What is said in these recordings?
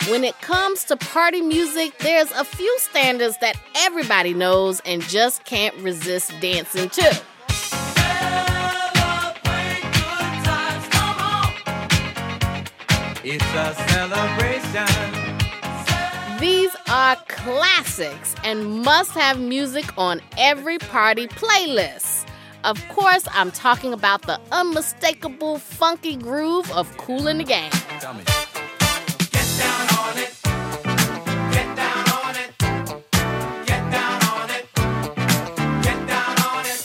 When it comes to party music, there's a few standards that everybody knows and just can't resist dancing to. It's a celebration. These are classics and must-have music on every party playlist. Of course, I'm talking about the unmistakable funky groove of Kool and the Gang. Tell me. Get down on it. Get down on it. Get down on it. Get down on it.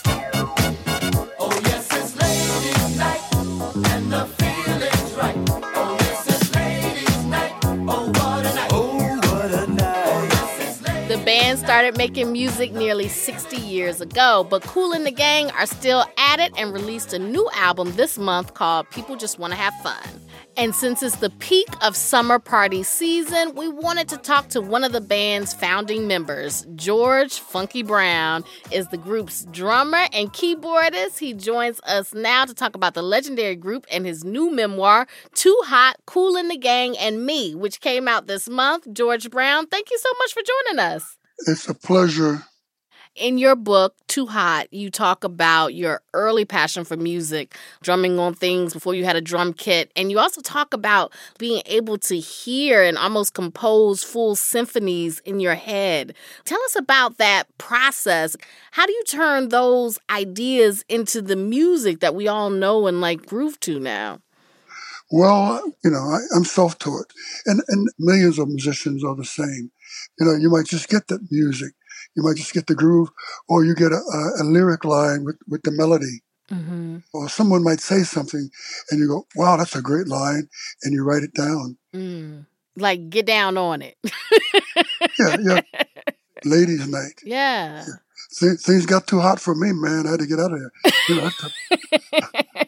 Oh, yes, it's ladies' night, and the feeling's right. Oh, yes, it's ladies' night. Oh, what a night. Oh, what a night. The band started making music nearly 60 years ago, but Kool and the Gang are still at it and released a new album this month called People Just Want to Have Fun. And since it's the peak of summer party season, we wanted to talk to one of the band's founding members. George Funky Brown is the group's drummer and keyboardist. He joins us now to talk about the legendary group and his new memoir, Too Hot, Kool and the Gang and Me, which came out this month. George Brown, thank you so much for joining us. It's a pleasure. In your book, Too Hot, you talk about your early passion for music, drumming on things before you had a drum kit. And you also talk about being able to hear and almost compose full symphonies in your head. Tell us about that process. How do you turn those ideas into the music that we all know and groove to now? Well, I'm self-taught, and millions of musicians are the same. You might just get the music. You might just get the groove, or you get a lyric line with the melody. Mm-hmm. Or someone might say something, and you go, wow, that's a great line, and you write it down. Like, get down on it. Yeah. Ladies' night. Yeah. Things got too hot for me, man. I had to get out of here.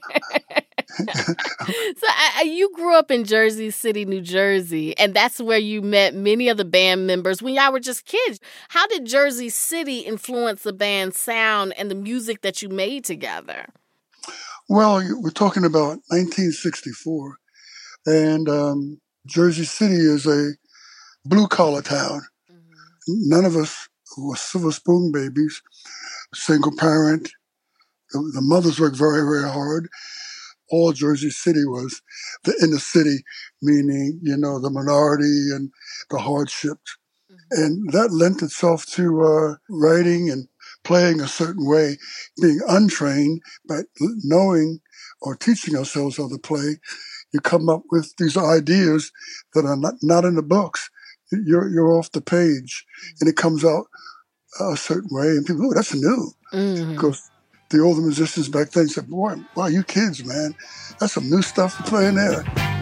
So you grew up in Jersey City, New Jersey, and that's where you met many of the band members when y'all were just kids. How did Jersey City influence the band's sound and the music that you made together? Well, we're talking about 1964, and Jersey City is a blue-collar town. Mm-hmm. None of us were silver spoon babies, single parent. The mothers worked very, very hard. All Jersey City was the inner city, meaning, the minority and the hardships. Mm-hmm. And that lent itself to writing and playing a certain way, being untrained, but knowing or teaching ourselves how to play. You come up with these ideas that are not in the books. You're off the page, and it comes out a certain way, and people, that's new. Mm-hmm. Because the older musicians back then said, boy, wow, you kids, man. That's some new stuff to play in there.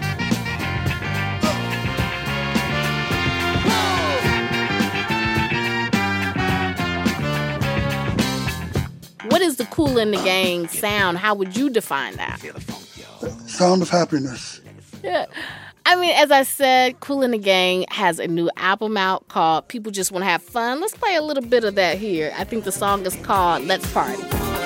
What is the Kool and the Gang sound? How would you define that? Sound of happiness. Yeah. I mean, as I said, Kool and the Gang has a new album out called People Just Want to Have Fun. Let's play a little bit of that here. I think the song is called Let's Party.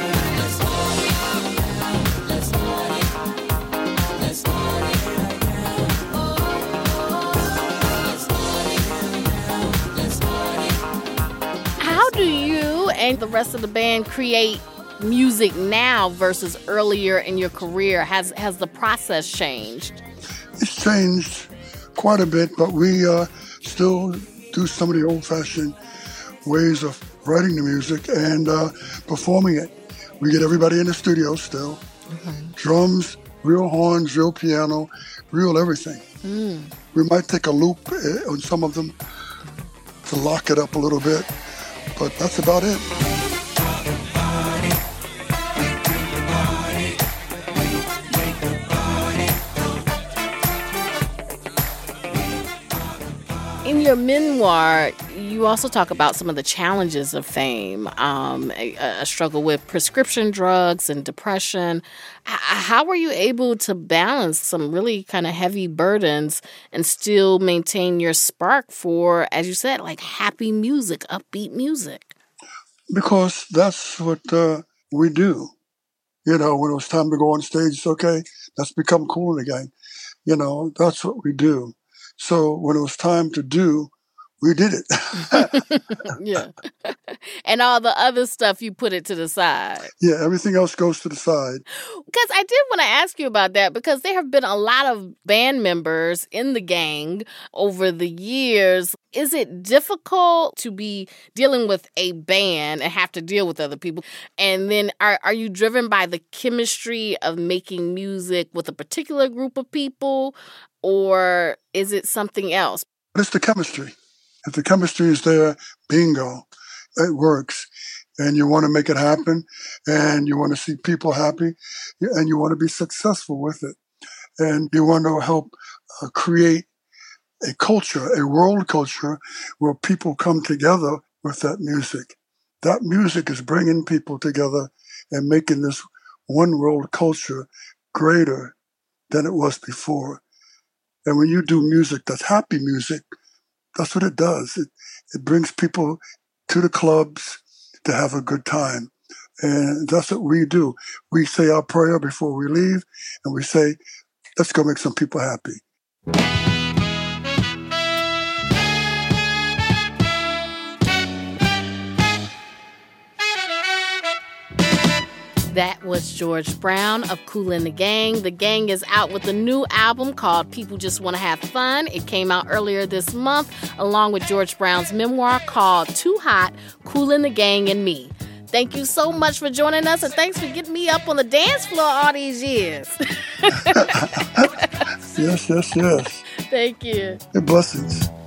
How do you and the rest of the band create music now versus earlier in your career? Has the process changed? It's changed quite a bit, but we still do some of the old-fashioned ways of writing the music and performing it. We get everybody in the studio still. Mm-hmm. Drums, real horns, real piano, real everything. We might take a loop on some of them to lock it up a little bit, but that's about it. In your memoir, you also talk about some of the challenges of fame, a struggle with prescription drugs and depression. How were you able to balance some really kind of heavy burdens and still maintain your spark for, as you said, happy music, upbeat music? Because that's what we do. When it was time to go on stage, it's okay, let's become Kool and the Gang. That's what we do. So when it was time to do, we did it. Yeah. And all the other stuff, you put it to the side. Yeah, everything else goes to the side. Because I did want to ask you about that, because there have been a lot of band members in the gang over the years. Is it difficult to be dealing with a band and have to deal with other people? And then are you driven by the chemistry of making music with a particular group of people, or is it something else? But it's the chemistry. If the chemistry is there, bingo, it works. And you want to make it happen, and you want to see people happy, and you want to be successful with it. And you want to help create a culture, a world culture, where people come together with that music. That music is bringing people together and making this one world culture greater than it was before. And when you do music that's happy music, that's what it does. It brings people to the clubs to have a good time. And that's what we do. We say our prayer before we leave, and we say, let's go make some people happy. That was George Brown of Kool and the Gang. The Gang is out with a new album called People Just Want to Have Fun. It came out earlier this month, along with George Brown's memoir called Too Hot, Kool and the Gang and Me. Thank you so much for joining us, and thanks for getting me up on the dance floor all these years. Yes. Thank you. Blessings.